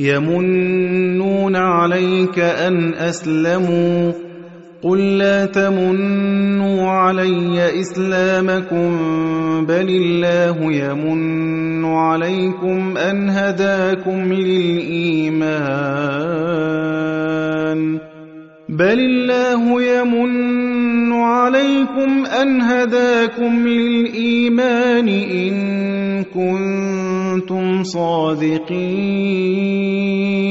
يمنون عليك أن أسلموا قل لا تمنوا علي إسلامكم بل الله يمن عليكم أن هداكم للإيمان إن كنتم صادقين.